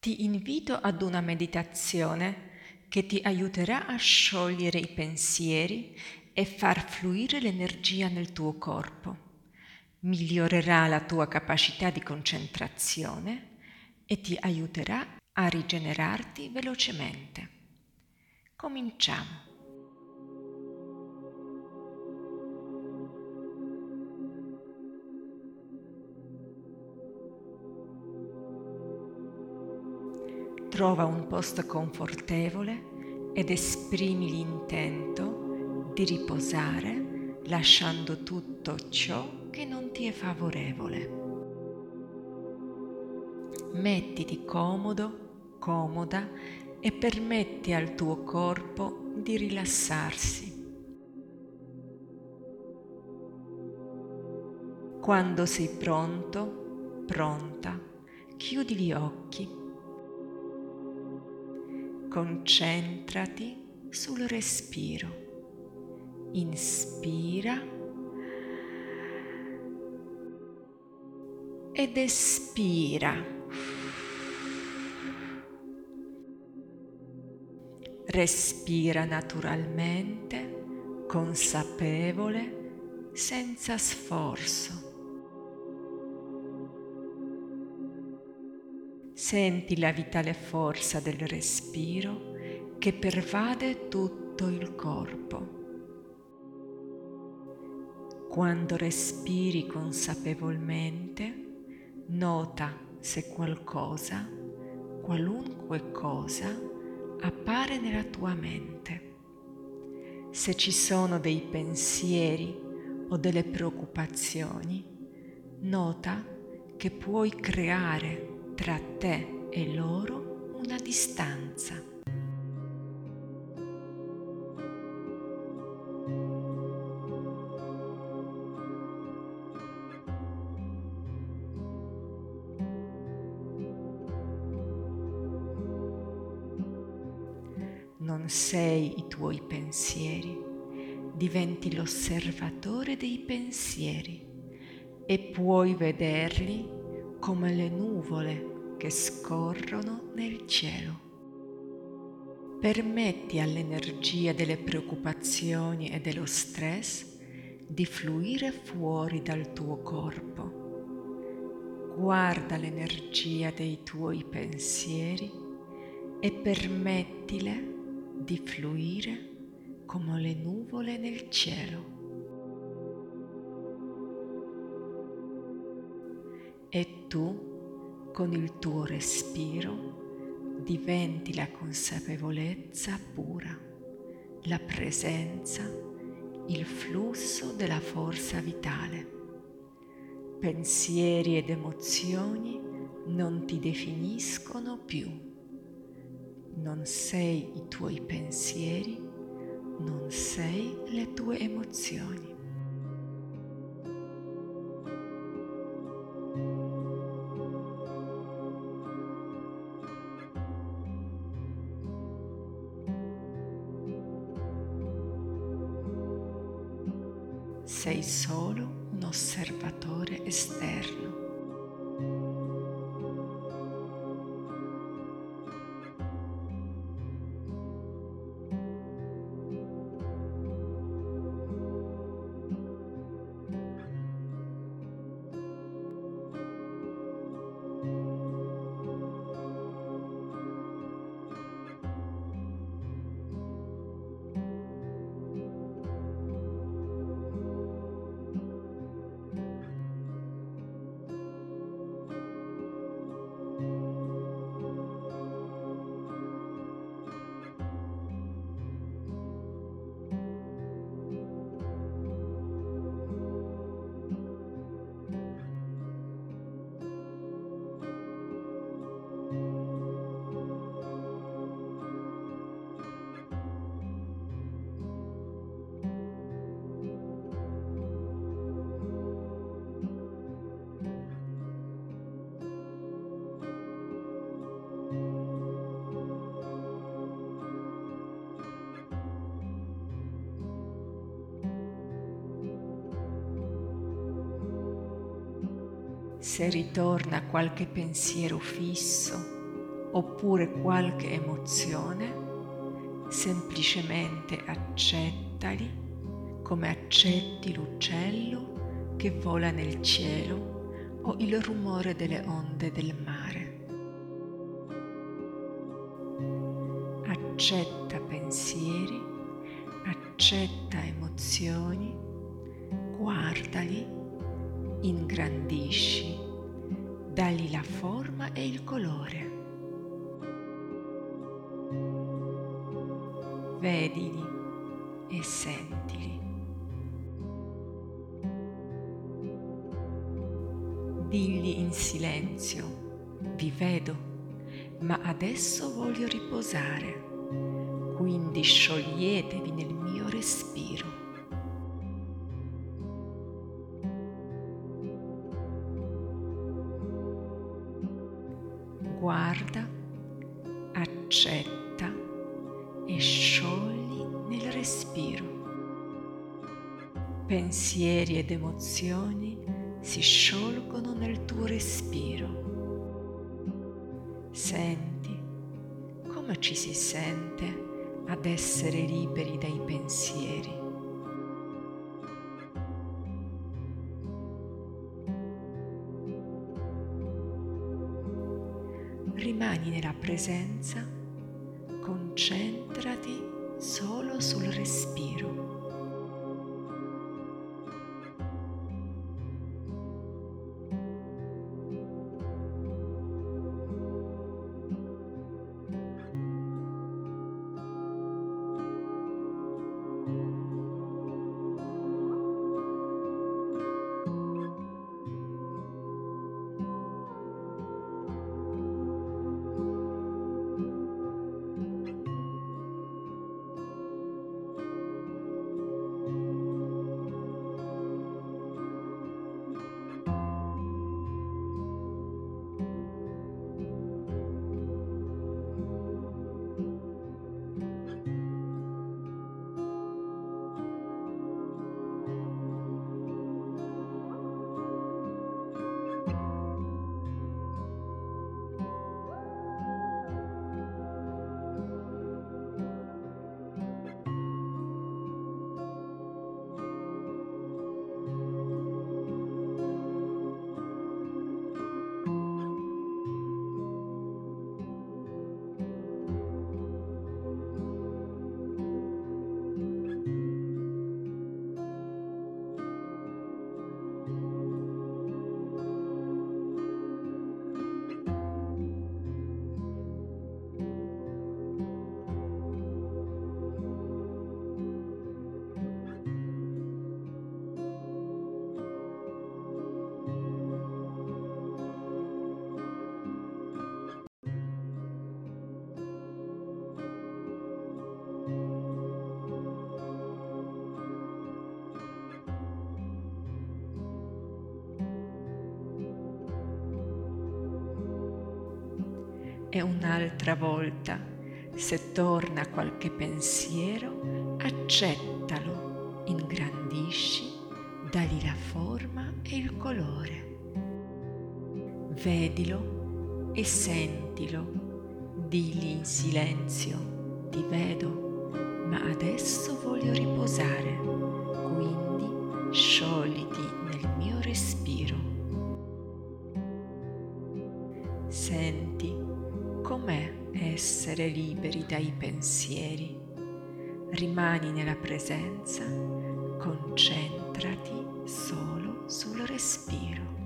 Ti invito ad una meditazione che ti aiuterà a sciogliere i pensieri e far fluire l'energia nel tuo corpo. Migliorerà la tua capacità di concentrazione e ti aiuterà a rigenerarti velocemente. Cominciamo. Trova un posto confortevole ed esprimi l'intento di riposare lasciando tutto ciò che non ti è favorevole. Mettiti comodo, comoda e permetti al tuo corpo di rilassarsi. Quando sei pronto, pronta, chiudi gli occhi. Concentrati sul respiro. Inspira ed espira. Respira naturalmente, consapevole, senza sforzo. Senti la vitale forza del respiro che pervade tutto il corpo. Quando respiri consapevolmente, nota se qualcosa, qualunque cosa, appare nella tua mente. Se ci sono dei pensieri o delle preoccupazioni, nota che puoi creare tra te e loro una distanza. Non sei i tuoi pensieri, diventi l'osservatore dei pensieri e puoi vederli come le nuvole che scorrono nel cielo. Permetti all'energia delle preoccupazioni e dello stress di fluire fuori dal tuo corpo. Guarda l'energia dei tuoi pensieri e permettile di fluire come le nuvole nel cielo. E tu, con il tuo respiro, diventi la consapevolezza pura, la presenza, il flusso della forza vitale. Pensieri ed emozioni non ti definiscono più. Non sei i tuoi pensieri, non sei le tue emozioni. Sei solo un osservatore esterno. Se ritorna qualche pensiero fisso oppure qualche emozione, semplicemente accettali come accetti l'uccello che vola nel cielo o il rumore delle onde del mare. Accetta pensieri, accetta emozioni, guardali, ingrandisci, dagli la forma e il colore. Vedili e sentili. Digli in silenzio: vi vedo, ma adesso voglio riposare, quindi scioglietevi nel mio respiro. Guarda, accetta e sciogli nel respiro. Pensieri ed emozioni si sciolgono nel tuo respiro. Senti come ci si sente ad essere liberi dai pensieri. Rimani nella presenza, concentrati solo sul respiro. E un'altra volta, se torna qualche pensiero, accettalo, ingrandisci, dagli la forma e il colore. Vedilo e sentilo, digli in silenzio: ti vedo, ma adesso voglio riposare, quindi sciogliti nel mio respiro. Senti com'è essere liberi dai pensieri. Rimani nella presenza, concentrati solo sul respiro.